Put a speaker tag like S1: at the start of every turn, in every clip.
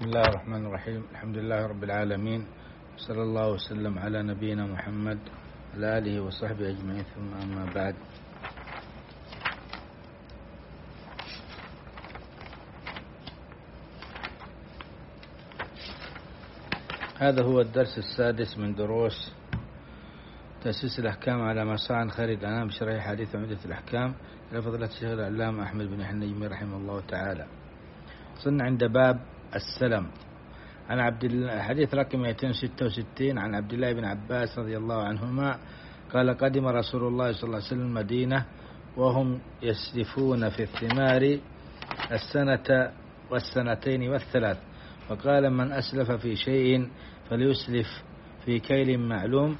S1: بسم الله الرحمن الرحيم. الحمد لله رب العالمين، صلى الله وسلم على نبينا محمد وعلى آله وصحبه أجمعين، ثم أما بعد. هذا هو الدرس السادس من دروس تأسيس الأحكام على ما صح عن خير الأنام بشرح حديث عمدة الأحكام إلى فضيلة الشيخ العلامة أحمد بن يحيى النجمي رحمه الله تعالى. صرنا عند باب السلم. عن عبد الله، حديث رقم 266 عن عبد الله بن عباس رضي الله عنهما قال: قدم رسول الله صلى الله عليه وسلم المدينة وهم يسلفون في الثمار السنة والسنتين والثلاث، فقال: من أسلف في شيء فليسلف في كيل معلوم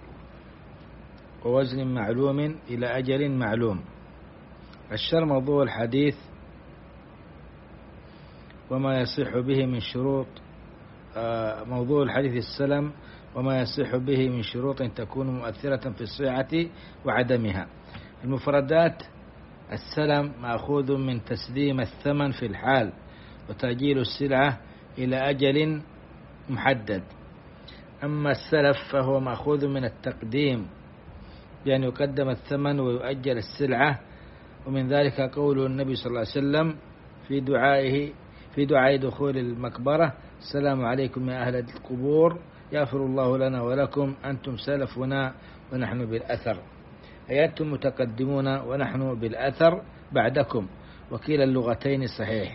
S1: ووزن معلوم إلى أجل معلوم. الشر موضوع الحديث وما يصح به من شروط، موضوع الحديث السلم وما يصح به من شروط تكون مؤثرة في الصحة وعدمها. المفردات: السلم مأخوذ من تسليم الثمن في الحال وتأجيل السلعة إلى أجل محدد. أما السلف فهو مأخوذ من التقديم، بأن يقدم الثمن ويؤجل السلعة، ومن ذلك قول النبي صلى الله عليه وسلم في دعاء دخول المقبرة: السلام عليكم يا أهل القبور، يغفر الله لنا ولكم، أنتم سلفنا ونحن بالأثر، أي أنتم متقدمون ونحن بالأثر بعدكم، وكلا اللغتين صحيح.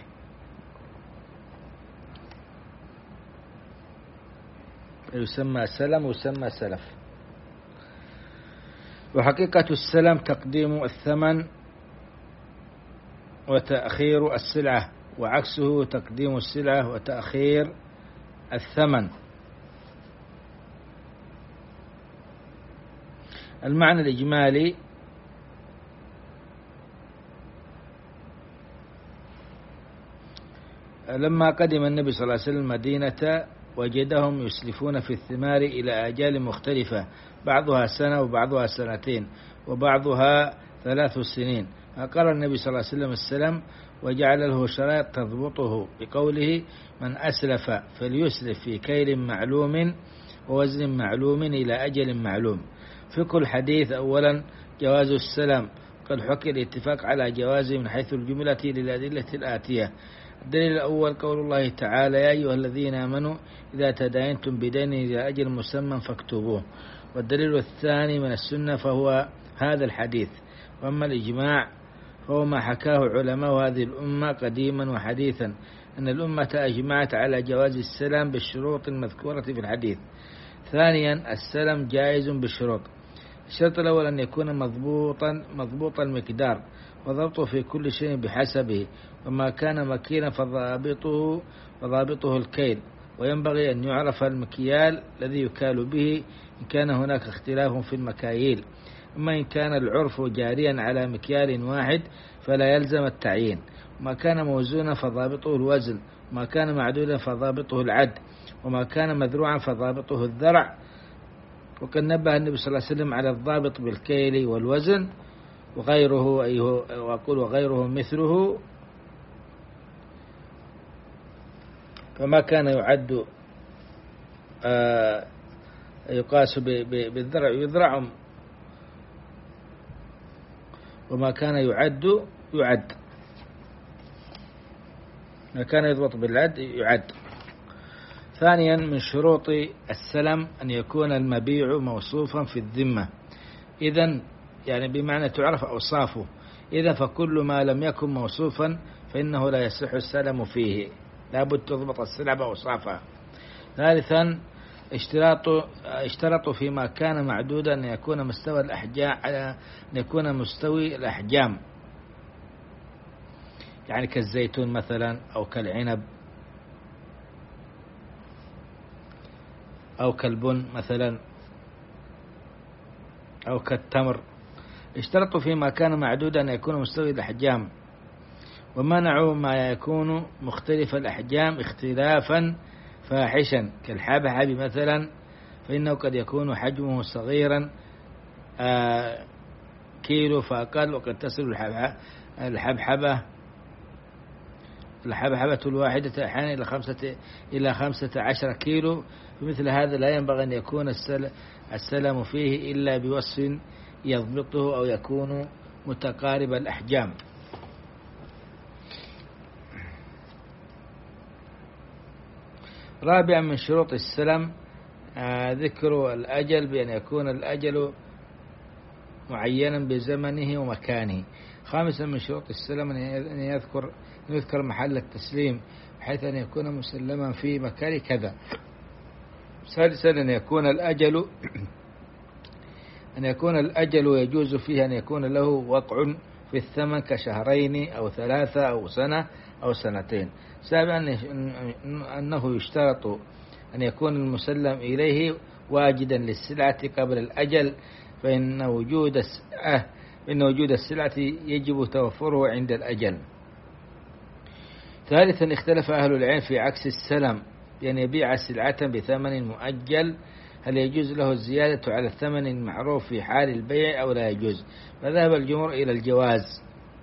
S1: يسمى سلم ويسمى سلف. وحقيقة السلم تقديم الثمن وتأخير السلعة، وعكسه تقديم السلعة وتأخير الثمن. المعنى الإجمالي: لما قدم النبي صلى الله عليه وسلم المدينة وجدهم يسلفون في الثمار إلى آجال مختلفة، بعضها سنة وبعضها سنتين وبعضها 3 سنين. فقال النبي صلى الله عليه وسلم السلم وجعل له شرائط تضبطه بقوله: من أسلف فليسلف في كيل معلوم ووزن معلوم إلى أجل معلوم. فقه الحديث: أولا جواز السلم، قد حكي الاتفاق على جوازه من حيث الجملة للأدلة الآتية. الدليل الأول قول الله تعالى: يا أيها الذين آمنوا إذا تداينتم بدين إلى أجل مسمى فاكتبوه. والدليل الثاني من السنة فهو هذا الحديث. وأما الإجماع فهو ما حكاه علماء هذه الأمة قديما وحديثا، أن الأمة أجمعت على جواز السلم بالشروط المذكورة في الحديث. ثانيا السلم جائز بالشروط. الشرط الأول أن يكون مضبوط المقدار، وضبطه في كل شيء بحسبه، وما كان مكيلا فضابطه الكيل، وينبغي أن يعرف المكيال الذي يكال به إن كان هناك اختلاف في المكاييل. أما إن كان العرف جاريا على مكيال واحد فلا يلزم التعيين. وما كان موزونا فضابطه الوزن، وما كان معدولا فضابطه العد، وما كان مذروعا فضابطه الذرع. وقد نبه النبي صلى الله عليه وسلم على الضابط بالكيل والوزن وغيره، وغيره مثله، فما كان يعد يقاس بالذرع يذرع، وما كان يعد ما كان يضبط بالعد يعد. ثانيا من شروط السلم أن يكون المبيع موصوفا في الذمة، إذن يعني بمعنى تعرف أوصافه. إذا فكل ما لم يكن موصوفا فإنه لا يصح السلم فيه، لابد تضبط السلع بأوصافها. ثالثا اشترطوا فيما كان معدودا أن يكون مستوى الأحجام، على أن يكون مستوي الأحجام، يعني كالزيتون مثلا، أو كالعنب، أو كالبن مثلا، أو كالتمر. اشترطوا فيما كان معدودا أن يكون مستوي الأحجام، ومنعوا ما يكون مختلف الأحجام اختلافا فاحشا كالحبحب مثلا، فإنه قد يكون حجمه صغيرا كيلو فأقل، وقد تصل الحبحبة الحبحبة الواحدة أحيانا إلى 15 كيلو. فمثل هذا لا ينبغي أن يكون السلم فيه إلا بوصف يضبطه أو يكون متقارب الأحجام. رابعا من شروط السلم ذكر الأجل، بأن يكون الأجل معينا بزمنه ومكانه. خامسا من شروط السلم أن يذكر محل التسليم بحيث أن يكون مسلما في مكان كذا. سادسا أن يكون الأجل يجوز فيه أن يكون له وقع في الثمن كشهرين أو 3 أو سنة أو 2 سنين. سابعا أنه يشترط أن يكون المسلم إليه واجدا للسلعة قبل الأجل، فإن وجود السلعة يجب توفره عند الأجل. ثالثا اختلف أهل العلم في عكس السلم، بأن يبيع سلعة بثمن مؤجل، هل يجوز له الزيادة على الثمن المعروف في حال البيع أو لا يجوز؟ فذهب الجمهور إلى الجواز.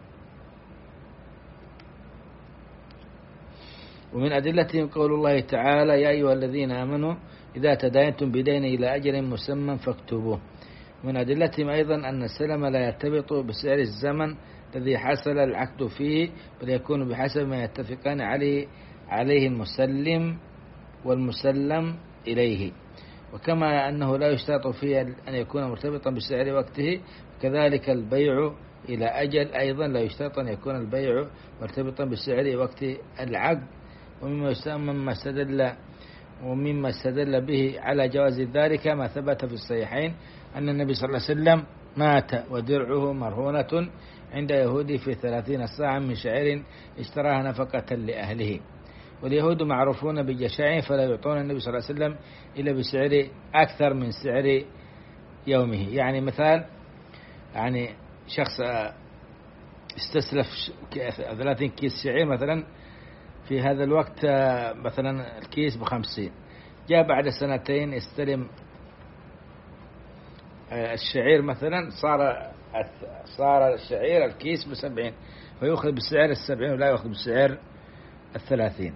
S1: ومن أدلتهم قول الله تعالى: يا أيها الذين آمنوا إذا تداينتم بدين إلى أجل مسمى فاكتبوه. من أدلتهم أيضا أن السلم لا يرتبط بسعر الزمن الذي حصل العقد فيه، بل يكون بحسب ما يتفقان عليه المسلم والمسلم إليه. وكما أنه لا يشترط فيه أن يكون مرتبطا بسعر وقته، كذلك البيع إلى أجل أيضا لا يشترط أن يكون البيع مرتبطا بسعر وقت العقد. ومما استدل به على جواز ذلك ما ثبت في الصحيحين أن النبي صلى الله عليه وسلم مات ودرعه مرهونة عند يهودي في 30 صاعا من شعير اشتراها نفقة لأهله. واليهود معروفون بجشعهم، فلا يعطون النبي صلى الله عليه وسلم إلا بسعر أكثر من سعر يومه. يعني مثال، يعني شخص استسلف 30 كيس شعير مثلا في هذا الوقت، مثلا الكيس ب50، جاء بعد 2 سنين استلم الشعير مثلا صار الشعير الكيس ب70، فيأخذ بسعر 70 ولا يأخذ بسعر 30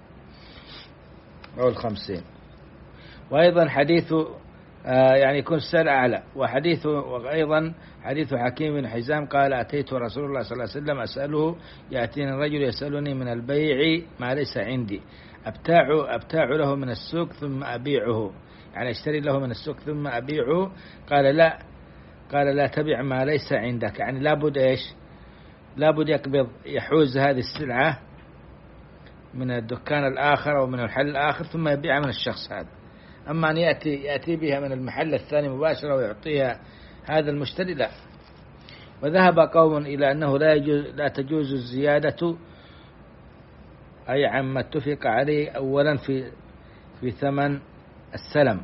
S1: أو 50. وأيضا حديث يعني يكون السعر أعلى. وأيضا حديث حكيم بن حزام قال: أتيت رسول الله صلى الله عليه وسلم أسأله، يأتيني الرجل يسألني من البيع ما ليس عندي، أبتاع له من السوق ثم أبيعه، يعني اشتري له من السوق ثم أبيعه. قال لا تبع ما ليس عندك، يعني لابد يحوز هذه السلعة من الدكان الآخر أو من الحل الآخر ثم يبيعها من الشخص هذا. أما أن يأتي بها من المحل الثاني مباشرة ويعطيها هذا المشتري، لا. وذهب قوم إلى أنه لا تجوز الزيادة، أي عما اتفق عليه أولا في ثمن السلم.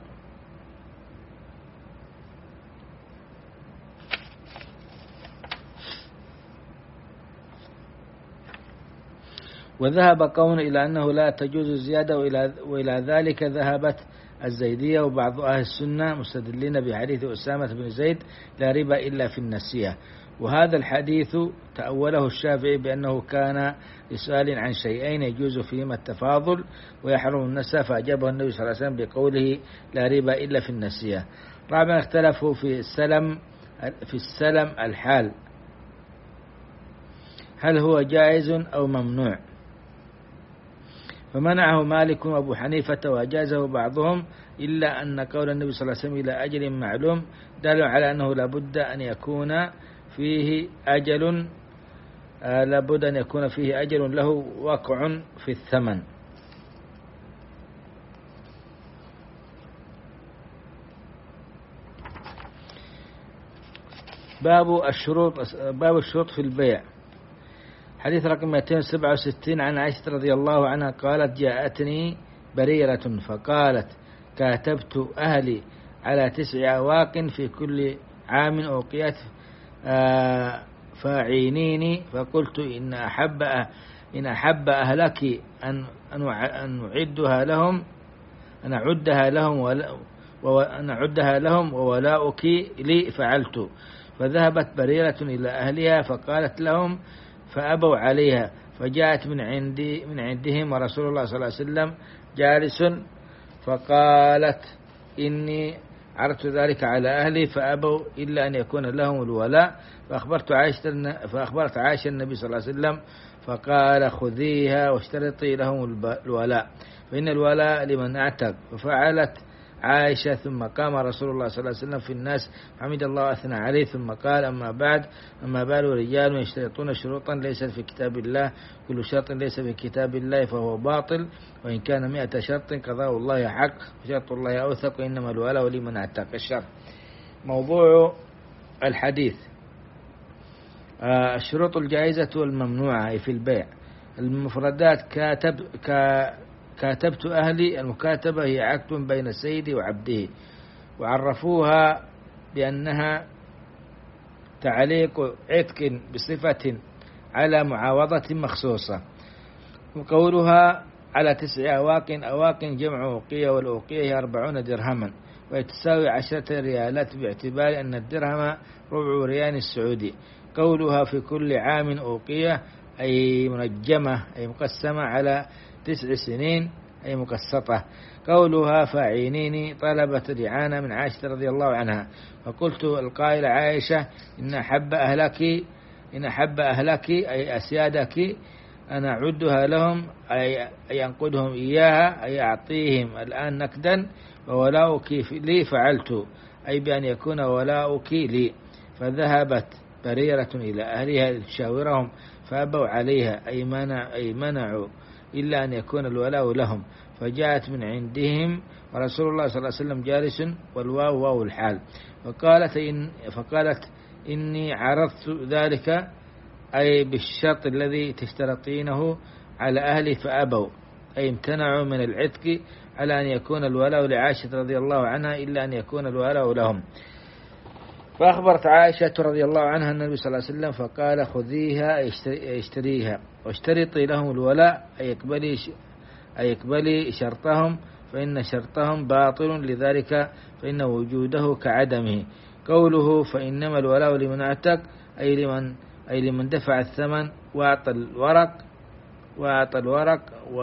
S1: وذهب قوم إلى أنه لا تجوز الزيادة، وإلى ذلك ذهبت الزيدية وبعض أهل السنة مستدلين بحديث أسامة بن زيد: لا ربا إلا في النسيئة. وهذا الحديث تأوله الشافعي بأنه كان لسؤال عن شيئين يجوز فيهما التفاضل ويحرم النسى، فأجابه النبي صلى الله عليه وسلم بقوله: لا ربا إلا في النسيئة. رابعا اختلفوا في السلم الحال، هل هو جائز أو ممنوع؟ فمنعه مالك وأبو حنيفة وأجازه بعضهم، إلا أن قول النبي صلى الله عليه وسلم إلى أجل معلوم دل على أنه لابد أن يكون فيه أجل له وقع في الثمن. باب الشروط في البيع. حديث رقم 267 عن عائشة رضي الله عنها قالت: جاءتني بريرة فقالت: كاتبت أهلي على 9 أواق في كل عام أوقيت فاعينيني، فقلت: إن أحب أهلك أن أعدها لهم وولاؤك لي فعلت. فذهبت بريرة إلى أهلها فقالت لهم فأبوا عليها، فجاءت من عندهم ورسول الله صلى الله عليه وسلم جالس، فقالت إني عرضت ذلك على أهلي فأبوا إلا أن يكون لهم الولاء، فأخبرت عائشة النبي صلى الله عليه وسلم فقال خذيها واشترطي لهم الولاء فإن الولاء لمن أعتق. ففعلت عائشة، ثم قام رسول الله صلى الله عليه وسلم في الناس حمد الله وأثنى عليه، ثم قال أما بال رجال يشترطون شروطا ليست في كتاب الله، كل شرط ليس في كتاب الله فهو باطل، وإن كان 100 شرط قضاء الله حق وشرط الله أوثق، وإنما الولاء لمن اعتق. الشرط. موضوع الحديث: الشروط الجائزة والممنوعة في البيع. المفردات: كاتبت أهلي. المكاتبة هي عقد بين السيد وعبده، وعرفوها بأنها تعليق عتق بصفة على معاوضة مخصوصة. وقولها على 9 أواق جمع أوقية، والأوقية هي 40 درهما، وتساوي 10 ريالات باعتبار أن الدرهم ربع ريال السعودي. قولها في كل عام أوقية أي منجمة أي مقسمة على 9 سنين أي مقسطة. قولها فاعينيني طلبت الإعانة من عائشة رضي الله عنها. فقلت القائل عائشة إن أحب أهلك أي أسيادك أنا أعدها لهم أي أنقدهم إياها أي أعطيهم الآن نقدا، وولاؤك لي فعلت أي بأن يكون ولاؤك لي. فذهبت بريرة إلى أهلها تشاورهم فأبوا عليها أي منعوا إلا أن يكون الولاء لهم. فجاءت من عندهم ورسول الله صلى الله عليه وسلم جالس، والواو واو الحال. فقالت إني عرضت ذلك أي بالشرط الذي تشترطينه على أهلي فأبوا أي امتنعوا من العتق على أن يكون الولاء لعائشة رضي الله عنها إلا أن يكون الولاء لهم. فأخبرت عائشة رضي الله عنها النبي صلى الله عليه وسلم فقال خذيها اشتريها واشترطي لهم الولاء أي اقبلي شرطهم فإن شرطهم باطل، لذلك فإن وجوده كعدمه. قوله فإنما الولاء لمن اعتق أي لمن دفع الثمن وأعطى الورق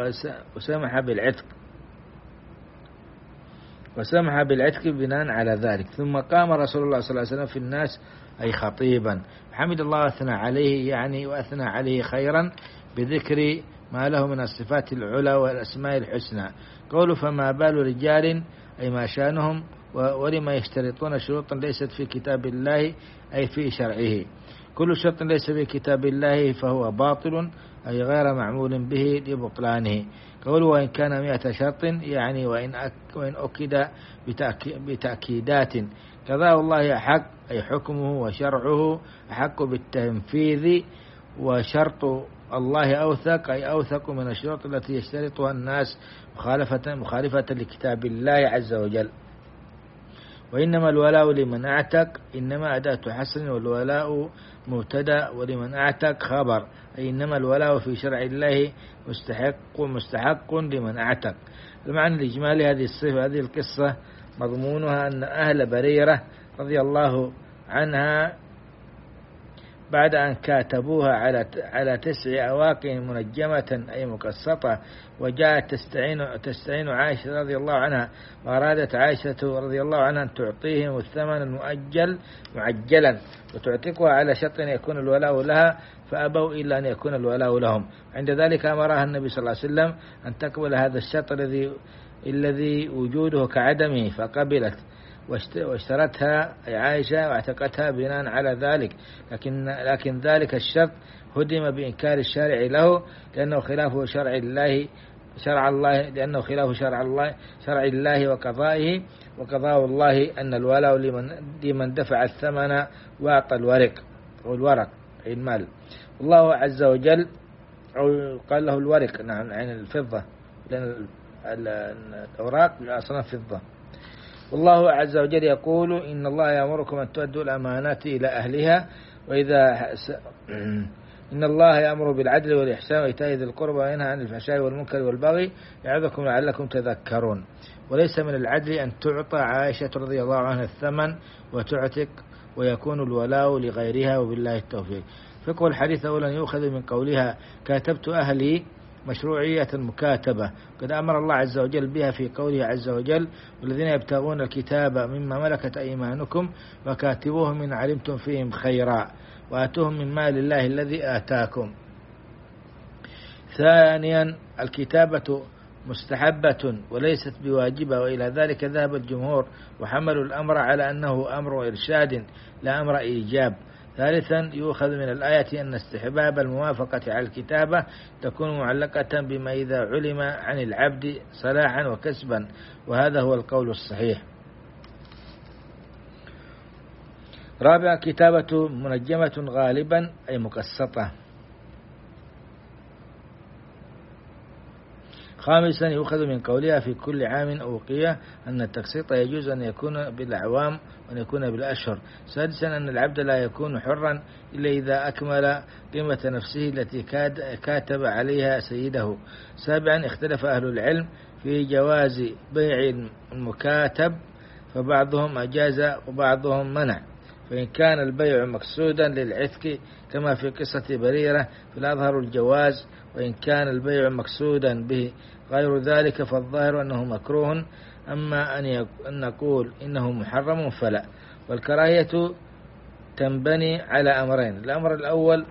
S1: وسمح بالعتق بناء على ذلك. ثم قام رسول الله صلى الله عليه وسلم في الناس أي خطيبا حمد الله وأثنى عليه، يعني وأثنى عليه خيرا بذكر ما له من الصفات العلى والأسماء الحسنى. قوله فما بال رجال أي ما شانهم ولما يشترطون شروطا ليست في كتاب الله أي في شرعه. كل شرط ليس في كتاب الله فهو باطل أي غير معمول به لبطلانه. قوله وإن كان 100 شرط يعني وإن أكد بتأكيدات. قضاء الله حق أي حكمه وشرعه أحق بالتنفيذ، وشرط الله أوثق أي أوثق من الشروط التي يشترطها الناس مخالفة لكتاب الله عز وجل. وإنما الولاء لمن أعتق إنما أداة حصر، والولاء مبتدأ ولمن أعتق خبر، أي إنما الولاء في شرع الله مستحق لمن أعتق. المعنى الإجمالي هذه القصة مضمونها أن أهل بريرة رضي الله عنها بعد أن كاتبوها على 9 أواق منجمة أي مقسطة، وجاءت تستعين عائشة رضي الله عنها، وأرادت عائشة رضي الله عنها أن تعطيهم الثمن المؤجل معجلا وتعتقها على شرط أن يكون الولاء لها، فأبوا إلا أن يكون الولاء لهم. عند ذلك أمرها النبي صلى الله عليه وسلم أن تقبل هذا الشرط الذي وجوده كعدمه، فقبلت واشترتها عائشة واعتقتها بناء على ذلك. لكن ذلك الشرط هدم بإنكار الشارع له لأنه خلاف شرع الله وقضائه. وقضاء الله أن الولاء لمن دفع الثمن وأعطى الورق أي المال. الله عز وجل قال له الورق نعم عن الفضة، لأن الأوراق أصلا فضة. والله عز وجل يقول إن الله يأمركم أن تؤدوا الأمانات إلى أهلها، إن الله يأمر بالعدل والإحسان وإيتاء ذي القربى وينهى عن الفحشاء والمنكر والبغي يعظكم لعلكم تذكرون. وليس من العدل أن تعطى عائشة رضي الله عنها الثمن وتعتق ويكون الولاء لغيرها، وبالله التوفيق. فقه الحديث أولا يؤخذ من قولها كاتبت أهلي مشروعية المكاتبة، قد أمر الله عز وجل بها في قوله عز وجل والذين يبتغون الكتاب مما ملكت أيمانكم وكاتبوهم إن علمتم فيهم خيرا وآتوهم من مال الله الذي آتاكم. ثانيا الكتابة مستحبة وليست بواجبة، وإلى ذلك ذهب الجمهور وحملوا الأمر على أنه أمر إرشاد لا أمر إيجاب. ثالثا يؤخذ من الآية أن استحباب الموافقة على الكتابة تكون معلقة بما إذا علم عن العبد صلاحا وكسبا، وهذا هو القول الصحيح. رابعا كتابة منجمة غالبا أي مقسطة. خامسا يؤخذ من قولها في كل عام أوقية أن التقسيط يجوز أن يكون بالأعوام وأن يكون بالأشهر. سادسا أن العبد لا يكون حرا إلا إذا أكمل قيمة نفسه التي كاتب عليها سيده. سابعا اختلف أهل العلم في جواز بيع المكاتب، فبعضهم أجاز وبعضهم منع، فإن كان البيع مقصودا للعتق كما في قصة بريرة فالأظهر الجواز، وإن كان البيع مقصودا به غير ذلك فالظاهر أنه مكروه، أما أن نقول إنه محرم فلا. والكراهية تنبني على أمرين: الأمر الأول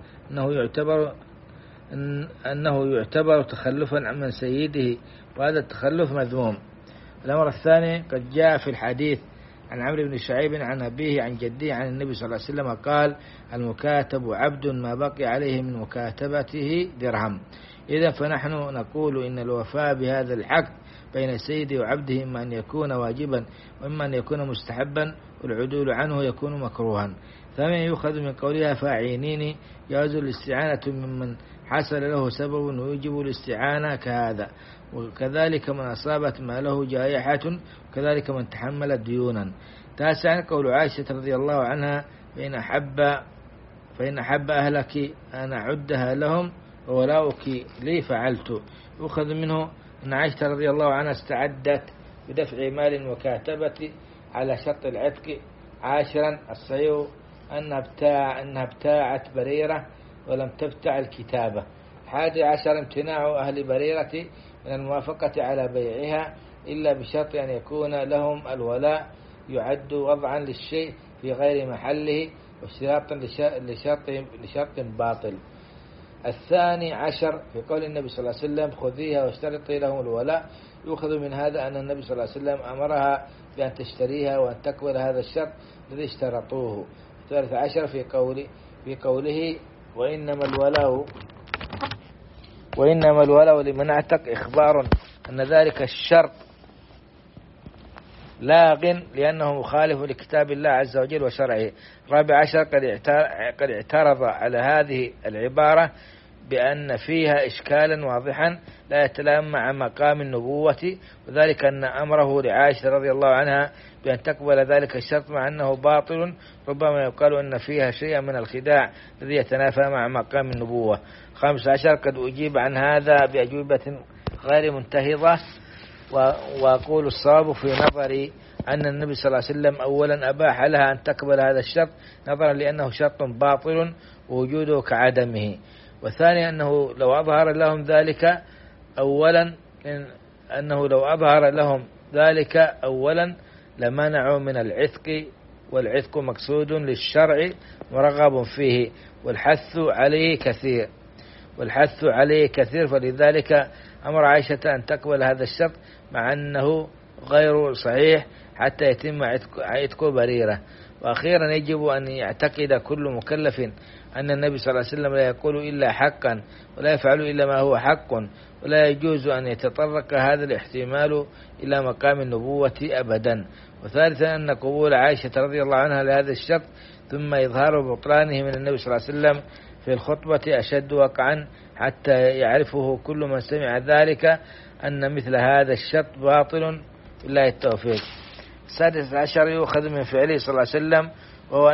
S1: أنه يعتبر تخلفا عن سيده، وهذا التخلف مذموم. الأمر الثاني قد جاء في الحديث عن عمرو بن شعيب عن أبيه عن جده عن النبي صلى الله عليه وسلم قال المكاتب عبد ما بقي عليه من مكاتبته درهم. إذا فنحن نقول إن الوفاء بهذا الحق بين السيد وعبده إما أن يكون واجبا وإما أن يكون مستحبا، والعدول عنه يكون مكروها. ثانيا يؤخذ من قولها فاعينيني جواز الاستعانة ممن حصل له سبب ويجب الاستعانة كهذا، وكذلك من أصابت ما له جائحة، وكذلك من تحمل ديونا. تاسعا قول عائشة رضي الله عنها فإن أحب أهلك أن أعدها لهم وولاؤك لي فعلت. يؤخذ منه أن عائشة رضي الله عنها استعدت بدفع مال المكاتبة على شرط العتق. عاشرا الصحيح أنها ابتاعت بريرة ولم تبتع الكتابة. 11 امتناع أهل بريرة من الموافقة على بيعها إلا بشرط أن يكون لهم الولاء يعد وضعا للشيء في غير محله واشتراطا لشرط باطل. 12 في قول النبي صلى الله عليه وسلم خذيها واشترطي لهم الولاء، يؤخذ من هذا أن النبي صلى الله عليه وسلم أمرها بأن تشتريها وأن تقبل هذا الشرط الذي اشترطوه. 13 في قوله وإنما الولاء لمن اعتق إخبار أن ذلك الشرط لاغ لأنه مخالف لكتاب الله عز وجل وشرعه. 14 قد اعترض على هذه العبارة بأن فيها إشكالا واضحا لا يتلائم مع مقام النبوة، وذلك أن أمره لعائشة رضي الله عنها بأن تقبل ذلك الشرط مع أنه باطل ربما يقال أن فيها شيئا من الخداع الذي يتنافى مع مقام النبوة. 15 قد أجيب عن هذا بأجوبة غير منتهضة، وأقول الصواب في نظري أن النبي صلى الله عليه وسلم أولا أباح لها أن تقبل هذا الشرط نظرا لأنه شرط باطل ووجوده كعدمه. والثاني أنه لو أظهر لهم ذلك أولا لمنعوا من العتق، والعتق مقصود للشرع مرغب فيه والحث عليه كثير، فلذلك أمر عائشة أن تقبل هذا الشرط مع أنه غير صحيح حتى يتم عتق بريرة. وأخيرا يجب أن يعتقد كل مكلف أن النبي صلى الله عليه وسلم لا يقول إلا حقا ولا يفعل إلا ما هو حق، ولا يجوز أن يتطرق هذا الاحتمال إلى مقام النبوة أبدا. وثالثا أن قبول عائشة رضي الله عنها لهذا الشرط ثم إظهار بطلانه من النبي صلى الله عليه وسلم في الخطبة أشد وقعا حتى يعرفه كل من سمع ذلك أن مثل هذا الشرط باطل بالله التوفيق. 16 يؤخذ من فعله صلى الله عليه وسلم وهو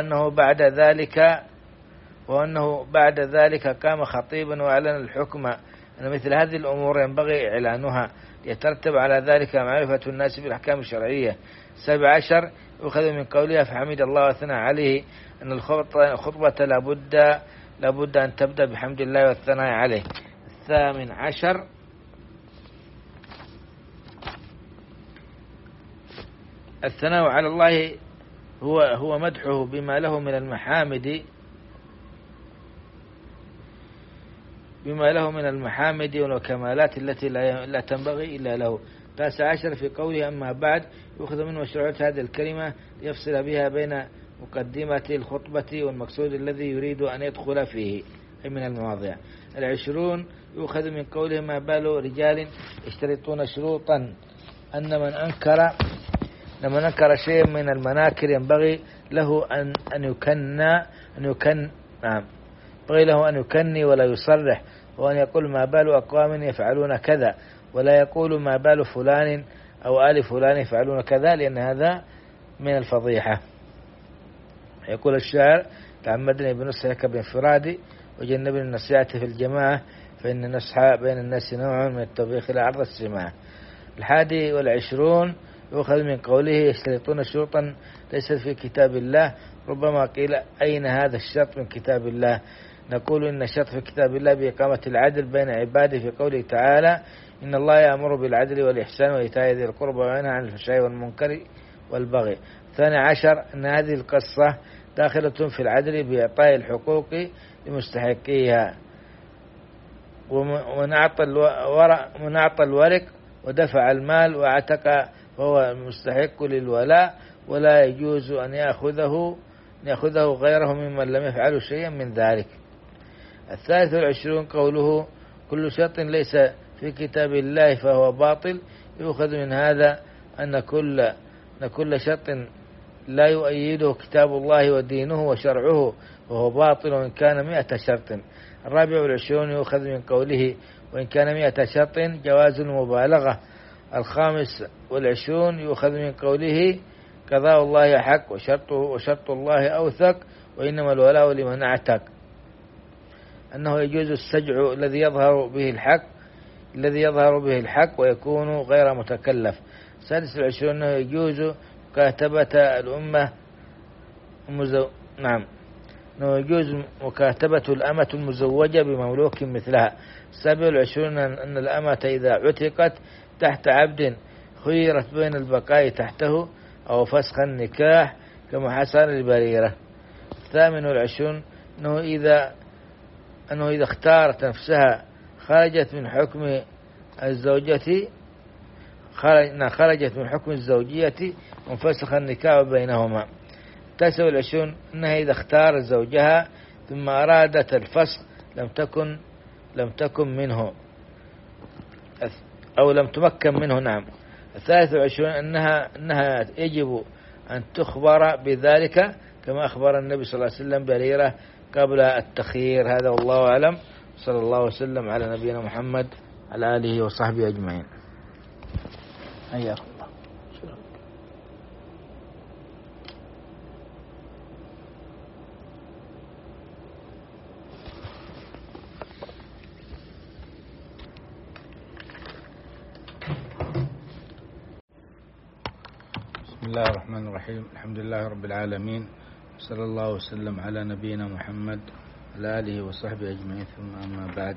S1: أنه بعد ذلك قام خطيبا وأعلن الحكم أن مثل هذه الأمور ينبغي إعلانها يترتب على ذلك معرفة الناس بالأحكام الشرعية. 17 يؤخذ من قولها فحمد الله وثنى عليه أن الخطبة لابد لابد أن تبدأ بحمد الله والثناء عليه. 18 الثناء على الله هو مدحه بما له من المحامد والكمالات التي لا تنبغي إلا له. 19 في قوله أما بعد يؤخذ منه مشروعية هذه الكلمة ليفصل بها بين مقدمة الخطبة والمقصود الذي يريد أن يدخل فيه أي من المواضيع. 20 يؤخذ من قوله ما بال رجال يشترطون شروطا أن من أنكر شيئا من المناكر ينبغي له أن يكني ولا يصرح، وأن يقول ما بال أقوام يفعلون كذا، ولا يقول ما بال فلان أو آل فلان يفعلون كذا، لأن هذا من الفضيحة. يقول الشاعر تعمدني بنصحك بانفرادي وجنبني النصيحة في الجماعة، فإن النصح بين الناس نوع من التوبيخ إلى عرض السماع. 21 يؤخذ من قوله يشترطون شروطا ليست في كتاب الله. ربما قيل أين هذا الشرط من كتاب الله؟ نقول إن الشرط في كتاب الله بإقامة العدل بين عباده في قوله تعالى إن الله يأمر بالعدل والإحسان وإيتاء ذي القربى وينهى عن الفحشاء والمنكر والبغي. 12 أن هذه القصة داخلة في العدل بإعطاء الحقوق لمستحقيها، ومن أعطى الورق ودفع المال واعتق فهو المستحق للولاء، ولا يجوز أن يأخذه غيره ممن لم يفعل شيئا من ذلك. 23 قوله كل شرط ليس في كتاب الله فهو باطل. يؤخذ من هذا أن كل شرط لا يؤيده كتاب الله ودينه وشرعه وهو باطل وإن كان 100 شرط. 24 يؤخذ من قوله وإن كان 100 شرط جواز المبالغة. 25 يؤخذ من قوله قضاء الله حق وشرط الله أوثق وإنما الولاء لمن اعتق، أنه يجوز السجع الذي يظهر به الحق ويكون غير متكلف. 26 أنه يجوز مكاتبة الأمة المزوجة بمملوك مثلها. 27 أن الأمة إذا عتقت تحت عبد خيرت بين البقاء تحته أو فسخ النكاح كما حصل للبريرة. 28 أنه إذا اختارت نفسها خرجت من حكم الزوجية وانفسخ النكاح بينهما. 29 أنها إذا اختار زوجها ثم أرادت الفسخ لم تكن منه أو لم تمكن منه. نعم. 23 أنها يجب أن تخبر بذلك كما أخبر النبي صلى الله عليه وسلم بريرة قبل التخيير. هذا والله أعلم، صلى الله وسلم على نبينا محمد على آله وصحبه أجمعين. حياكم الله. بسم الله الرحمن الرحيم. الحمد لله رب العالمين، صلى الله وسلم على نبينا محمد على آله وصحبه أجمعين، ثم أما بعد.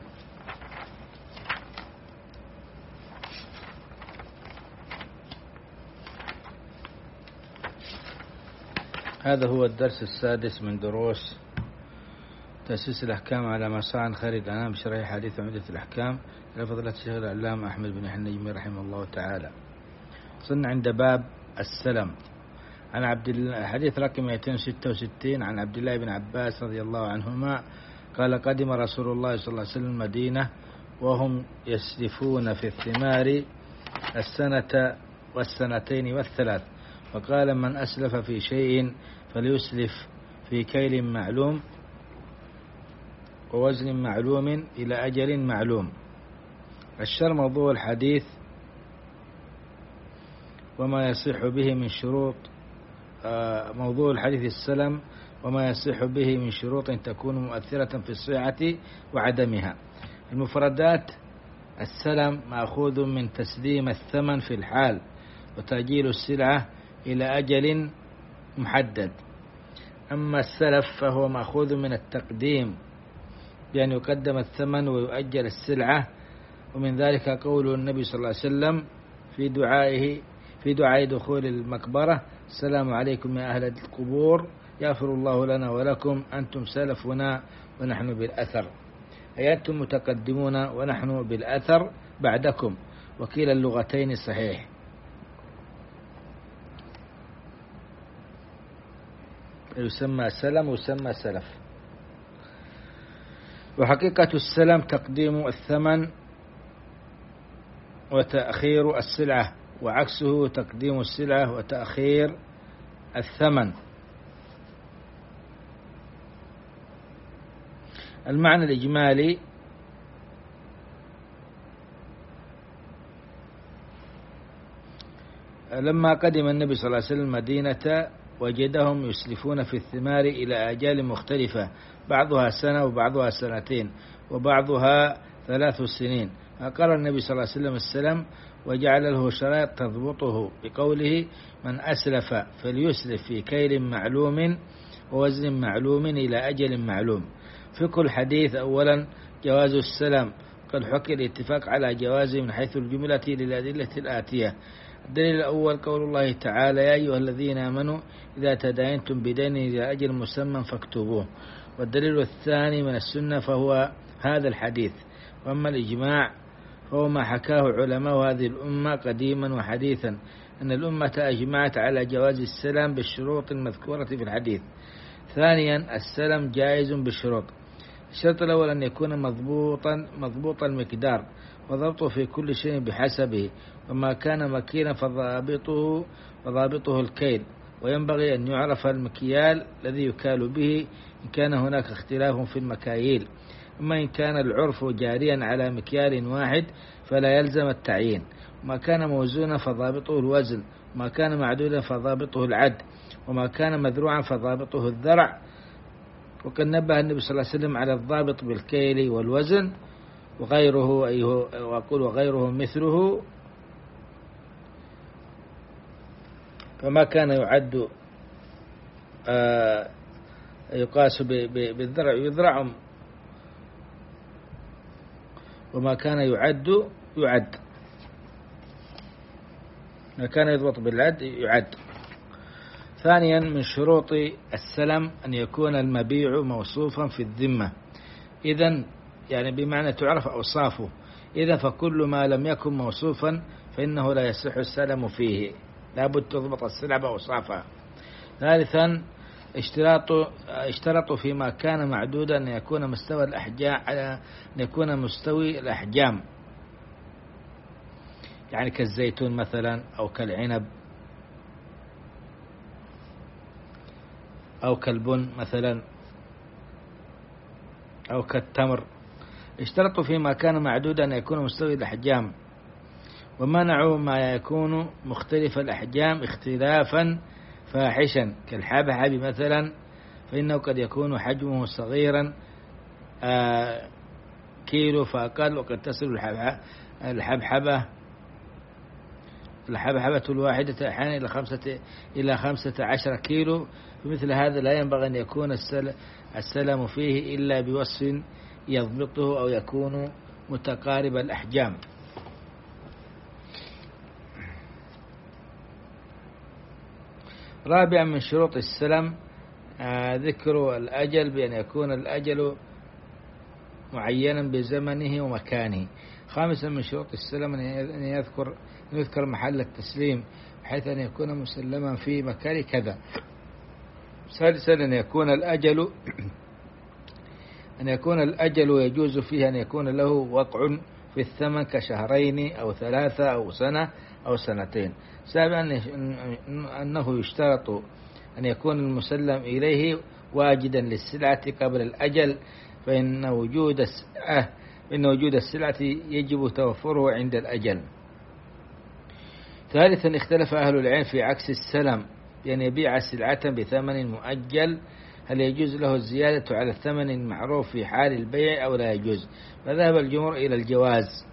S1: هذا هو الدرس السادس من دروس تأسيس الأحكام على ما صار عن خير الأنام بشرح حديث عمدة الأحكام لفضيلة الشيخ العلامة أحمد بن يحيى النجمي رحمه الله تعالى. صرنا عند باب السلم. عن عبد الله، حديث رقم 266 عن عبد الله بن عباس رضي الله عنهما قال قدم رسول الله صلى الله عليه وسلم المدينة وهم يسلفون في الثمار السنة والسنتين والثلاث، وقال من أسلف في شيء فليسلف في كيل معلوم ووزن معلوم إلى أجل معلوم. الشر موضوع الحديث وما يصح به من شروط، موضوع الحديث السلم وما يصح به من شروط تكون مؤثرة في الصحة وعدمها. المفردات: السلم مأخوذ من تسليم الثمن في الحال وتأجيل السلعة إلى أجل محدد. أما السلف فهو مأخوذ من التقديم بأن يقدم الثمن ويؤجل السلعة. ومن ذلك قول النبي صلى الله عليه وسلم في دعاء دخول المقبرة: السلام عليكم يا أهل القبور، يغفر الله لنا ولكم، أنتم سلفنا ونحن بالأثر، أي أنتم متقدمون ونحن بالأثر بعدكم، وكلا اللغتين صحيح. يسمى سلم ويسمى سلف. وحقيقة السلم تقديم الثمن وتأخير السلعة، وعكسه تقديم السلعة وتأخير الثمن. المعنى الإجمالي: لما قدم النبي صلى الله عليه وسلم المدينة وجدهم يسلفون في الثمار إلى آجال مختلفة، بعضها سنة وبعضها سنتين وبعضها 3 سنين. فقال النبي صلى الله عليه وسلم السلم وجعل له شرائط تضبطه بقوله: من أسلف فليسلف في كيل معلوم ووزن معلوم إلى أجل معلوم. فقه الحديث: أولا جواز السلم، قد حكي الاتفاق على جوازه من حيث الجملة للأدلة الآتية. الدليل الأول قول الله تعالى: يا أيها الذين آمنوا إذا تداينتم بدين إلى أجل مسمى فاكتبوه. والدليل الثاني من السنة فهو هذا الحديث. وأما الإجماع فهو ما حكاه علماء هذه الأمة قديما وحديثا، أن الأمة أجمعت على جواز السلم بالشروط المذكورة في الحديث. ثانيا السلم جائز بالشروط. الشرط الأول أن يكون مضبوط المقدار، وضبطه في كل شيء بحسبه، وما كان مكيلا فضابطه الكيل، وينبغي أن يعرف المكيال الذي يكال به إن كان هناك اختلاف في المكاييل. أما إن كان العرف جاريا على مكيال واحد فلا يلزم التعيين. وما كان موزونا فضابطه الوزن، وما كان معدودا فضابطه العد، وما كان مذروعا فضابطه الذرع. وقد نبه النبي صلى الله عليه وسلم على الضابط بالكيل والوزن وغيره، وغيره مثله. فما كان يعد يقاس بالذرع يذرع، وما كان يعد. ما كان يضبط بالعد يعد. ثانيا من شروط السلم أن يكون المبيع موصوفا في الذمة، إذن يعني بمعنى تعرف أوصافه. إذا فكل ما لم يكن موصوفا فإنه لا يصح السلم فيه، لابد تضبط السلع بأوصافها. ثالثا اشترطوا فيما كان معدودا أن يكون مستوى الأحجام على أن يكون مستوي الأحجام، يعني كالزيتون مثلا، أو كالعنب، أو كالبن مثلا، أو كالتمر. اشترطوا فيما كان معدودا أن يكون مستوي الأحجام، ومنعوا ما يكون مختلف الأحجام اختلافا فاحشا كالحبحب مثلا، فإنه قد يكون حجمه صغيرا كيلو فأقل، وقد تصل الحبحبة الواحدة أحيانا إلى 15 كيلو. فمثل هذا لا ينبغي أن يكون السلم فيه إلا بوصف يضبطه أو يكون متقارب الأحجام. رابعا من شروط السلم ذكر الأجل، بأن يكون الأجل معينا بزمنه ومكانه. خامسا من شروط السلم أن يذكر محل التسليم بحيث أن يكون مسلما في مكان كذا. سادسا أن يكون الأجل يجوز فيه أن يكون له وقع في الثمن كشهرين أو 3 أو سنة أو سنتين. سابعا أنه يشترط أن يكون المسلم إليه واجدا للسلعة قبل الأجل، فإن وجود السلعة يجب توفره عند الأجل. ثالثا اختلف أهل العلم في عكس السلم، بأن يبيع سلعة بثمن مؤجل، هل يجوز له الزيادة على الثمن المعروف في حال البيع أو لا يجوز؟ فذهب الجمهور إلى الجواز.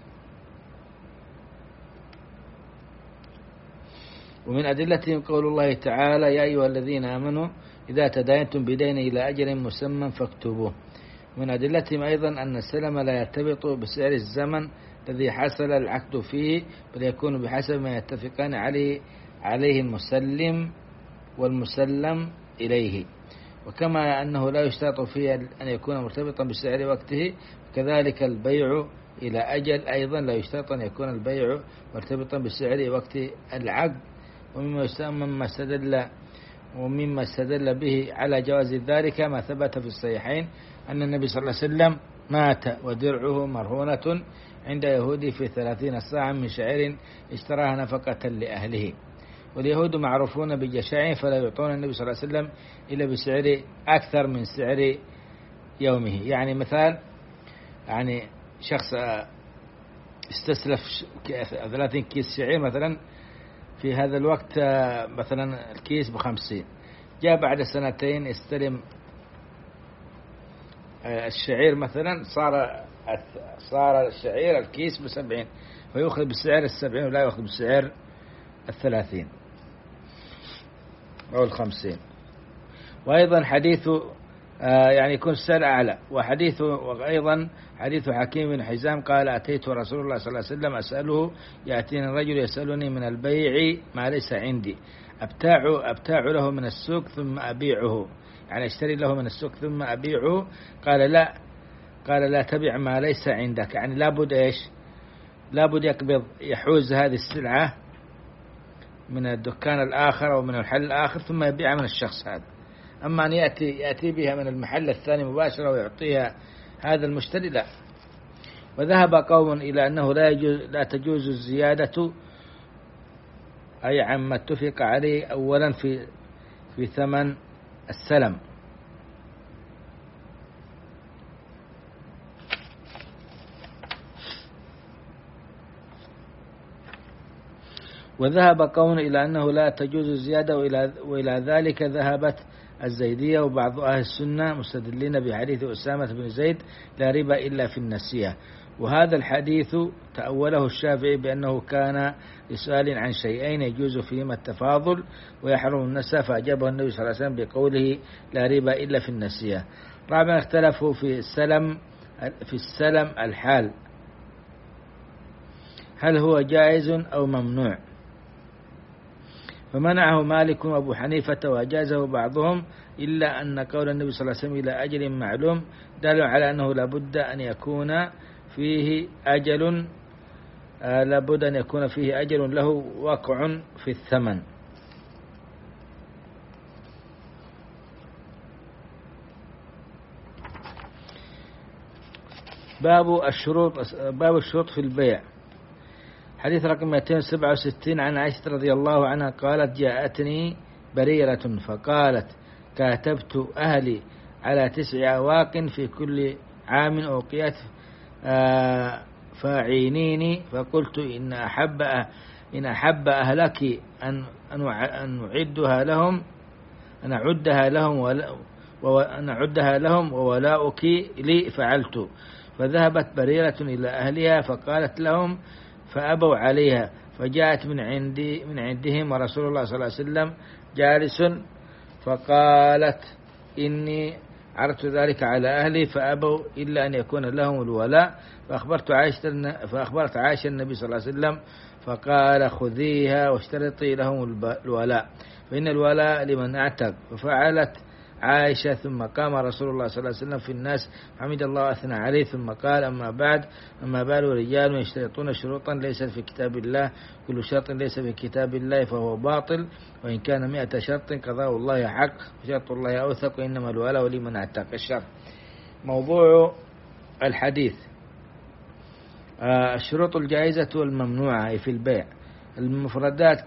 S1: ومن أدلتهم قول الله تعالى: يا أيها الذين آمنوا إذا تداينتم بدين إلى أجل مسمى فاكتبوه. من أدلتهم أيضا أن السلم لا يرتبط بسعر الزمن الذي حصل العقد فيه، بل يكون بحسب ما يتفقان عليه المسلم والمسلم إليه. وكما أنه لا يشترط فيه أن يكون مرتبطا بسعر وقته، كذلك البيع إلى أجل أيضا لا يشترط أن يكون البيع مرتبطا بسعر وقت العقد. ومما استدل به على جواز ذلك ما ثبت في الصحيحين أن النبي صلى الله عليه وسلم مات ودرعه مرهونة عند يهودي في 30 صاعا من شعير اشتراها نفقة لأهله. واليهود معروفون بجشاعهم، فلا يعطون النبي صلى الله عليه وسلم إلا بسعر أكثر من سعر يومه. يعني مثال، يعني شخص استسلف 30 كيس شعير مثلا في هذا الوقت، مثلا الكيس ب50، جاء بعد سنتين استلم الشعير مثلا صار الشعير الكيس ب70، فيأخذ بسعر 70 ولا يأخذ بسعر 30 أو 50. وأيضا حديث يعني يكون السعر أعلى. وحديث أيضا حديث حكيم بن حزام قال: أتيت رسول الله صلى الله عليه وسلم أسأله، يأتيني الرجل يسألني من البيع ما ليس عندي، أبتاع له من السوق ثم أبيعه، يعني اشتري له من السوق ثم أبيعه. قال لا تبع ما ليس عندك، يعني لابد يقبض، يحوز هذه السلعة من الدكان الآخر أو من الحل الآخر ثم يبيعها من الشخص هذا. أما أن يأتي بها من المحل الثاني مباشرة ويعطيها هذا المشتري، لا. وذهب قوم إلى أنه لا تجوز الزيادة، أي عما اتفق عليه أولا في ثمن السلم. وذهب قوم إلى أنه لا تجوز الزيادة، وإلى ذلك ذهبت الزيدية وبعض أهل السنة مستدلين بحديث أسامة بن زيد: لا ربا إلا في النسيئة. وهذا الحديث تأوله الشافعي بأنه كان لسؤال عن شيئين يجوز فيهما التفاضل ويحرم النسى، فأجابه النبي صلى الله عليه وسلم بقوله: لا ربا إلا في النسيئة. رابعا، اختلفوا في السلم الحال، هل هو جائز أو ممنوع؟ فمنعه مالك وأبو حنيفة وأجازه بعضهم، إلا أن قول النبي صلى الله عليه وسلم إلى أجل معلوم دل على أنه لابد أن يكون فيه أجل له وقع في الثمن. باب الشروط في البيع. حديث رقم 267 عن عائشة رضي الله عنها قالت: جاءتني بريرة فقالت: كاتبت أهلي على 9 أواق في كل عام أوقيت، فاعينيني. فقلت: إن أحب أهلك أن أعدها لهم وولاؤك لي فعلت. فذهبت بريرة إلى أهلها فقالت لهم فأبوا عليها، فجاءت من عندهم ورسول الله صلى الله عليه وسلم جالس، فقالت: إني عرضت ذلك على أهلي فأبوا إلا أن يكون لهم الولاء. فأخبرت عائشة النبي صلى الله عليه وسلم فقال: خذيها واشترطي لهم الولاء، فإن الولاء لمن أعتق. ففعلت عائشة، ثم قام رسول الله صلى الله عليه وسلم في الناس حمد الله وأثنى عليه، ثم قال: أما بعد رجال يشترطون شروطا ليست في كتاب الله، كل شرط ليس في كتاب الله فهو باطل، وإن كان 100 شرط قضاء الله حق، وشرط الله أوثق، وإنما الولاء لمن أعتق. الشرط. موضوع الحديث الشروط الجائزة والممنوعة في البيع. المفردات: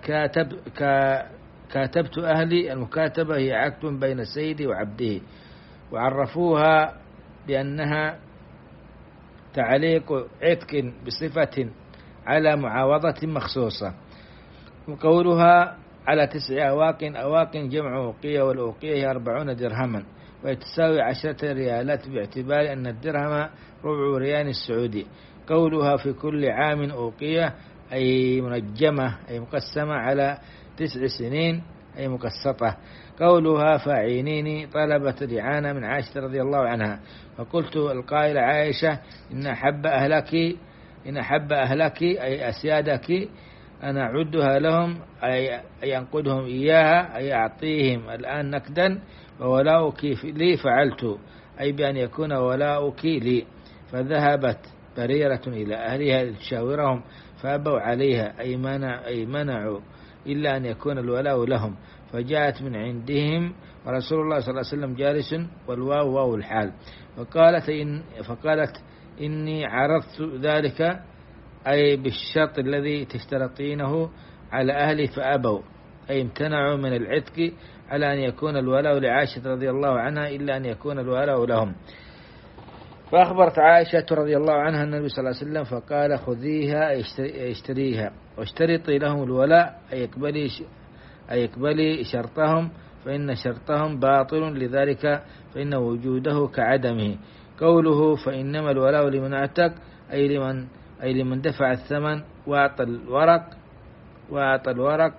S1: كاتبت أهلي. المكاتبة هي عقد بين السيد وعبده، وعرفوها بأنها تعليق عتق بصفة على معاوضة مخصوصة. وقولها على 9 أواق جمع أوقية، والأوقية هي 40 درهما، وتساوي 10 ريالات، باعتبار أن الدرهم ربع ريال السعودي. قولها في كل عام أوقية أي منجمة، أي مقسمة على 9 سنين، أي مقسطة. قولها فاعينيني طلبت الإعانة من عائشة رضي الله عنها. فقلت القائل عائشة إن أحب أهلك أي أسيادك أن أعدها لهم أي أنقدهم إياها أي أعطيهم الآن نقدا وولاؤك لي فعلت أي بأن يكون ولاؤك لي. فذهبت بريرة إلى أهلها لتشاورهم فأبوا عليها أي منعوا إلا أن يكون الولاء لهم. فجاءت من عندهم ورسول الله صلى الله عليه وسلم جالس والواو واو الحال. فقالت إني عرضت ذلك أي بالشرط الذي تشترطينه على أهلي فأبوا أي امتنعوا من العتق على أن يكون الولاء لعائشة رضي الله عنها إلا أن يكون الولاء لهم. فأخبرت عائشة رضي الله عنها النبي صلى الله عليه وسلم فقال خذيها اشتريها واشترطي لهم الولاء أي اقبلي شرطهم فإن شرطهم باطل لذلك فإن وجوده كعدمه. قوله فإنما الولاء لمن اعتق أي لمن دفع الثمن وأعطى الورق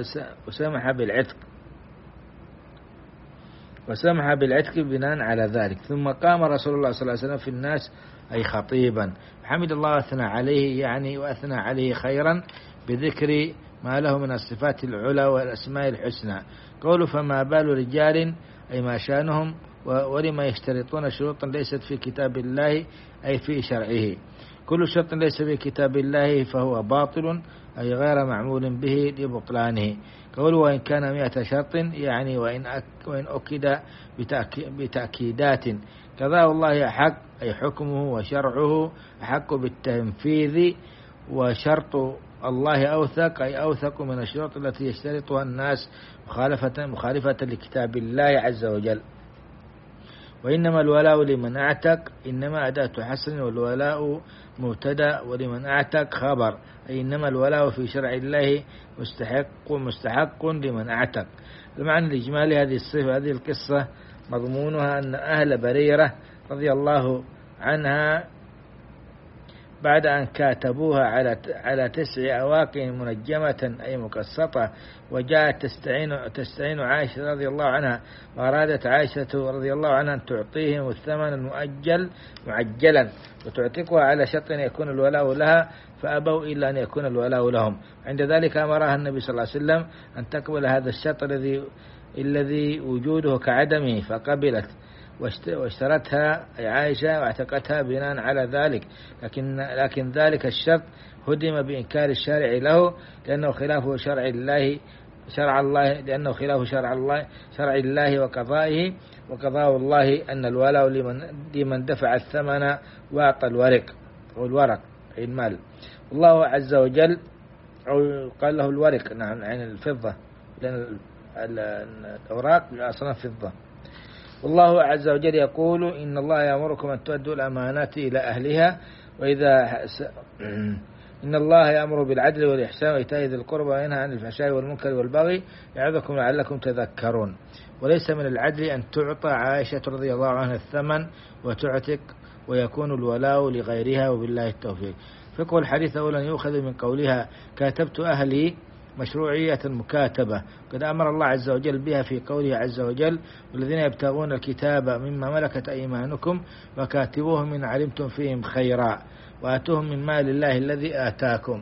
S1: وسمح بالعتق بناء على ذلك. ثم قام رسول الله صلى الله عليه وسلم في الناس أي خطيبا حمد الله وأثنى عليه وأثنى عليه خيرا بذكر ما له من الصفات العلى والأسماء الحسنى. قوله فما بال رجال أي ما شانهم ولما يشترطون شروطا ليست في كتاب الله أي في شرعه. كل شرط ليس في كتاب الله فهو باطل أي غير معمول به لبطلانه. قوله وإن كان 100 شرط يعني وإن أكد بتأكيدات قضاء الله أحق أي حكمه وشرعه أحق بالتنفيذ وشرط الله أوثق أي أوثق من الشروط التي يشترطها الناس مخالفة لكتاب الله عز وجل. وإنما الولاء لمن اعتق إنما أداة حصر والولاء مبتدأ ولمن اعتق خبر أي إنما الولاء في شرع الله مستحق لمن اعتق. المعنى الإجمالي هذه القصة مضمونها أن أهل بريرة رضي الله عنها بعد أن كاتبوها على 9 أواق منجمة أي مقسطة وجاءت تستعين عائشة رضي الله عنها وأرادت عائشة رضي الله عنها أن تعطيهم الثمن المؤجل معجلا وتعتقها على شرط أن يكون الولاء لها فأبوا إلا أن يكون الولاء لهم. عند ذلك أمرها النبي صلى الله عليه وسلم أن تقبل هذا الشرط الذي وجوده كعدمه فقبلت واشترتها عائشة واعتقتها بناء على ذلك. لكن ذلك الشرط هدم بإنكار الشارع له لأنه خلاف شرع الله وقضائه. وقضاء الله أن الولاء لمن دفع الثمن وأعطى الورق أي المال. الله عز وجل أو قال له الورق نعم عن الفضة لأن الأوراق أصلا فضة. والله عز وجل يقول إن الله يأمركم أن تؤدوا الأمانات إلى أهلها إن الله يأمر بالعدل والإحسان وإيتاء ذي القربى وينهى عن الفحشاء والمنكر والبغي يعظكم لعلكم تذكرون. وليس من العدل أن تعطى عائشة رضي الله عنها الثمن وتعتق ويكون الولاء لغيرها وبالله التوفيق. فقه الحديث أولا يؤخذ من قولها كاتبت أهلي مشروعية المكاتبة قد أمر الله عز وجل بها في قوله عز وجل والذين يبتغون الكتاب مما ملكت أيمانكم وكاتبوهم إن علمتم فيهم خيرا وآتوهم من مال الله الذي آتاكم.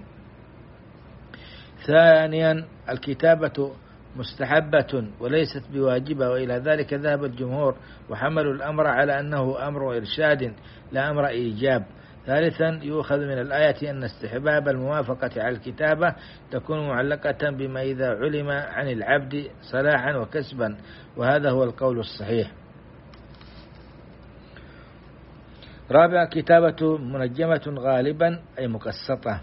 S1: ثانيا الكتابة مستحبة وليست بواجبة وإلى ذلك ذهب الجمهور وحملوا الأمر على أنه أمر إرشاد لا أمر إيجاب. ثالثا يؤخذ من الآية أن استحباب الموافقة على الكتابة تكون معلقة بما إذا علم عن العبد صلاحا وكسبا وهذا هو القول الصحيح. رابعا كتابة منجمة غالبا أي مقسطة.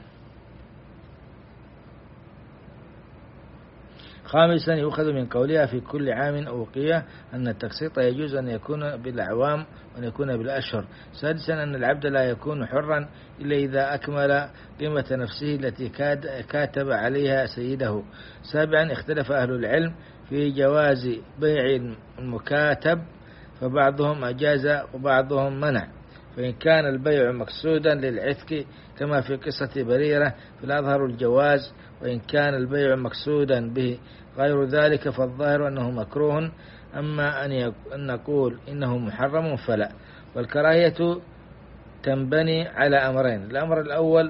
S1: خامسا يؤخذ من قولها في كل عام أوقية أن التقسيط يجوز أن يكون بالأعوام وأن يكون بالأشهر. سادسا أن العبد لا يكون حرا إلا إذا أكمل قيمة نفسه التي كاتب عليها سيده. سابعا اختلف أهل العلم في جواز بيع المكاتب فبعضهم أجاز وبعضهم منع. فإن كان البيع مقصودا للعتق كما في قصة بريرة فالأظهر الجواز، وإن كان البيع مقصودا به غير ذلك فالظاهر أنه مكروه. أما أن نقول إنه محرم فلا. والكراهية تنبني على أمرين: الأمر الأول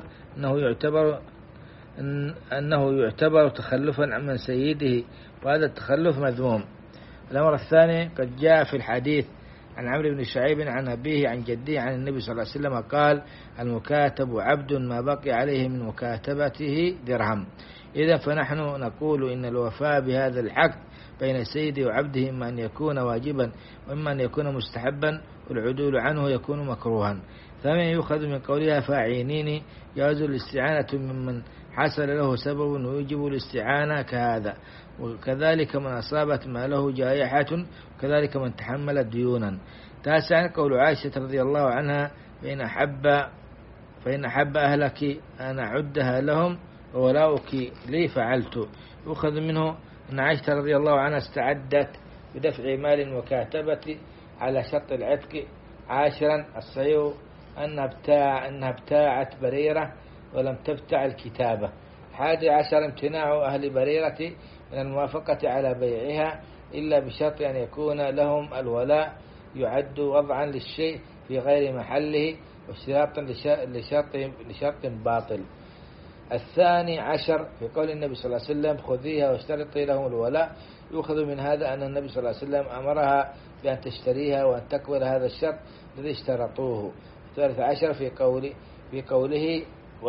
S1: أنه يعتبر تخلفا عن سيده، وهذا التخلف مذموم. الأمر الثاني قد جاء في الحديث عن عمرو بن شعيب عن أبيه عن جده عن النبي صلى الله عليه وسلم قال: المكاتب عبد ما بقي عليه من مكاتبته درهم. إذا فنحن نقول إن الوفاء بهذا العقد بين سيده وعبده إما أن يكون واجبا وإما أن يكون مستحبا، والعدول عنه يكون مكروها. ثانيا يؤخذ من قولها فاعينيني جواز الاستعانة ممن حصل له سبب ويجب الاستعانة كهذا، وكذلك من أصابت ما له جائحة، وكذلك من تحمل ديونا. تاسعا قول عائشة رضي الله عنها: فإن أحب أهلك أن أعدها لهم وولاؤك لي فعلت. يؤخذ منه أن عائشة رضي الله عنها استعدت بدفع مال المكاتبة على شرط العتق. عاشرا الصحيح أنها ابتاعت بريرة ولم تبتع الكتابة. 11 امتناع أهل بريرة من الموافقة على بيعها إلا بشرط أن يكون لهم الولاء يعد وضعا للشيء في غير محله واشتراطا لشرط باطل. 12 في قول النبي صلى الله عليه وسلم: خذيها واشترطي لهم الولاء. يؤخذ من هذا أن النبي صلى الله عليه وسلم أمرها بأن تشتريها وأن تقبل هذا الشرط الذي اشترطوه. 13 في قوله: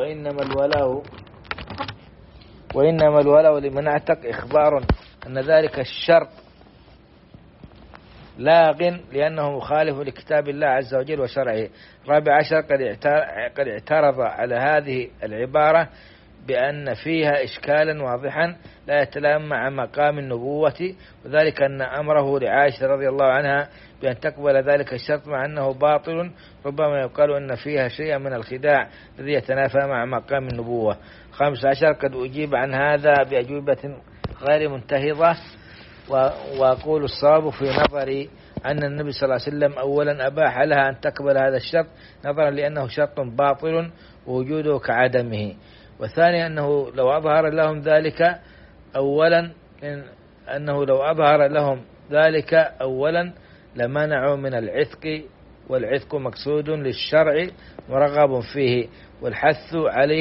S1: وإنما الولاء لمن اعتق إخبار أن ذلك الشرط لاغ لأنه مخالف لكتاب الله عز وجل وشرعه. 14 قد اعترض على هذه العبارة بأن فيها إشكالا واضحا لا يتلائم مع مقام النبوة، وذلك أن أمره لعائشة رضي الله عنها بأن تقبل ذلك الشرط مع أنه باطل ربما يقال أن فيها شيئا من الخداع الذي يتنافى مع مقام النبوة. 15 قد أجيب عن هذا بأجوبة غير منتهضة، وأقول الصواب في نظري أن النبي صلى الله عليه وسلم أولا أباح لها أن تقبل هذا الشرط نظرا لأنه شرط باطل ووجوده كعدمه. والثاني أنه لو أظهر لهم ذلك أولا لمنعوا من العتق، والعتق مقصود للشرع مرغب فيه والحث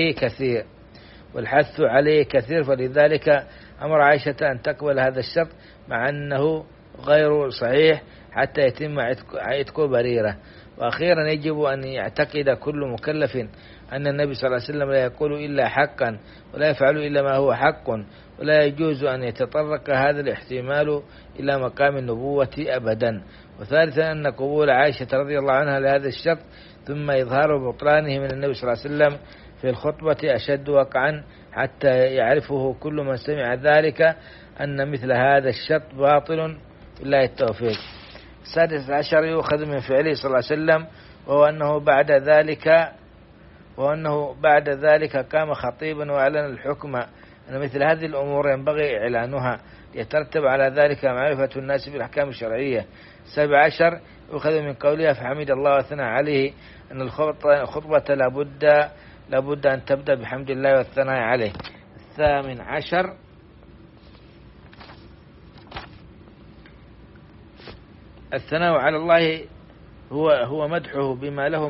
S1: عليه كثير، فلذلك أمر عائشة أن تقبل هذا الشرط مع أنه غير صحيح حتى يتم عتق بريرة. وأخيرا يجب أن يعتقد كل مكلف أن النبي صلى الله عليه وسلم لا يقول إلا حقا ولا يفعل إلا ما هو حق، ولا يجوز أن يتطرق هذا الاحتمال إلى مقام النبوة أبدا. وثالثا أن قبول عائشة رضي الله عنها لهذا الشرط ثم إظهار بطلانه من النبي صلى الله عليه وسلم في الخطبة أشد وقعا حتى يعرفه كل من سمع ذلك أن مثل هذا الشرط باطل إلا التوفيق. 16 يؤخذ من فعله صلى الله عليه وسلم وهو أنه بعد ذلك قام خطيبا وأعلن الحكم أن مثل هذه الأمور ينبغي إعلانها يترتب على ذلك معرفة الناس بالأحكام الشرعية. 17 يؤخذ من قولها فحمد الله وثنى عليه أن الخطبة لابد أن تبدأ بحمد الله والثناء عليه. 18 الثناء على الله هو مدحه بما له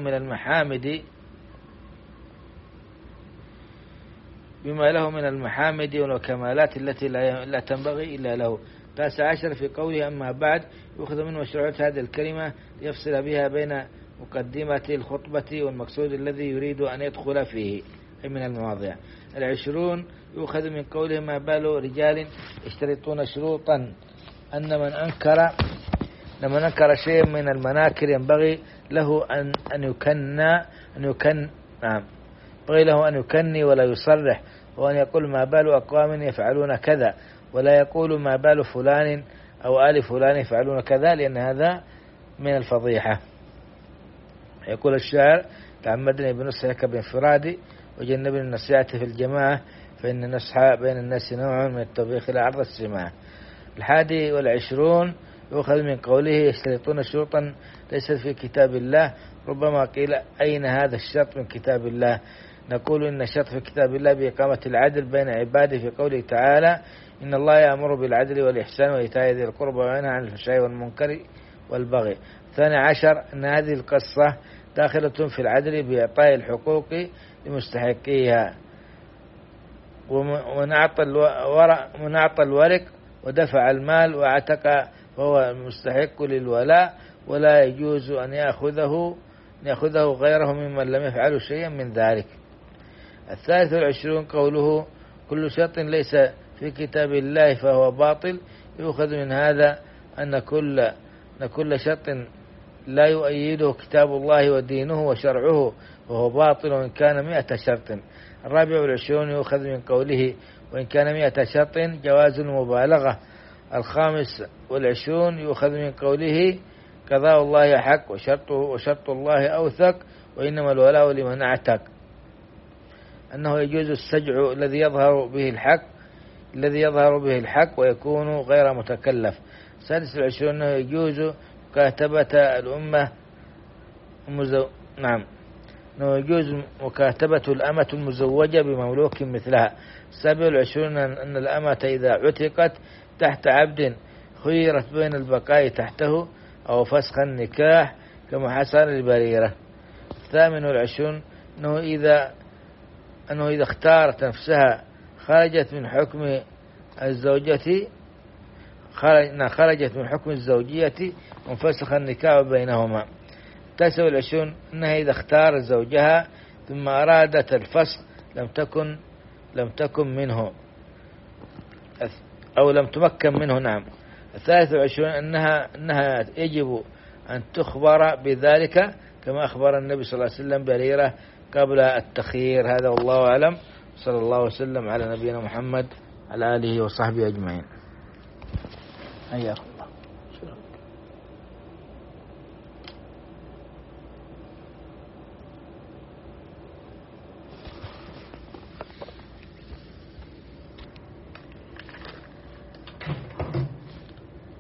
S1: من المحامد والكمالات التي لا تنبغي إلا له. 19 في قوله أما بعد يؤخذ من مشروعات هذه الكلمة ليفصل بها بين مقدمة الخطبة والمقصود الذي يريد أن يدخل فيه أي من المواضيع. 20 يؤخذ من قوله ما بال رجال يشترطون شروطا أن من أنكر شيء من المناكر ينبغي له أن يكني ولا يصرح، وأن يقول ما بال أقوام يفعلون كذا، ولا يقول ما بال فلان أو آل فلان يفعلون كذا، لأن هذا من الفضيحة. يقول الشاعر تعمدني بنصحك بانفرادي وجنبني النصيحة في الجماعة فإن النصح بين الناس نوع من التوبيخ إلى عرض السماع. 21 يؤخذ من قوله يشترطون شروطا ليست في كتاب الله. ربما قيل أين هذا الشرط من كتاب الله؟ نقول إن الشرط في كتاب الله بإقامة العدل بين عباده في قوله تعالى إن الله يأمر بالعدل والإحسان وإيتاء ذي القربى وينهى عن الفحشاء والمنكر والبغي. 12 أن هذه القصة داخلة في العدل بإعطاء الحقوق لمستحقيها، ومن أعطى الورق ودفع المال واعتق فهو مستحق للولاء، ولا يجوز أن يأخذه غيره ممن لم يفعل شيئا من ذلك. 23 قوله كل شرط ليس في كتاب الله فهو باطل. يؤخذ من هذا أن كل شرط لا يؤيده كتاب الله ودينه وشرعه وهو باطل وإن كان 100 شرط. 24 يؤخذ من قوله وإن كان 100 شرط جواز المبالغة. 25 يؤخذ من قوله قضاء الله حق وشرط الله أوثق وإنما الولاء لمن اعتق، أنه يجوز السجع الذي يظهر به الحق ويكون غير متكلف. 26 أنه يجوز مكاتبة الأمة أنه يجوز مكاتبة الأمة المزوجة بمملوك مثلها. 27 أن الأمة إذا عتقت تحت عبد خيرت بين البقاء تحته أو فسخ النكاح كما حصل لبريرة. 28 أنه إذا اختارت نفسها خرجت من حكم الزوجية وانفسخ النكاح بينهما. 29 أنها إذا اختار زوجها ثم أرادت الفسخ لم تكن منه أو لم تمكن منه. 23 أنها يجب أن تخبر بذلك كما أخبر النبي صلى الله عليه وسلم بريرة قبل التخيير. هذا والله أعلم، صلى الله وسلم على نبينا محمد على آله وصحبه أجمعين.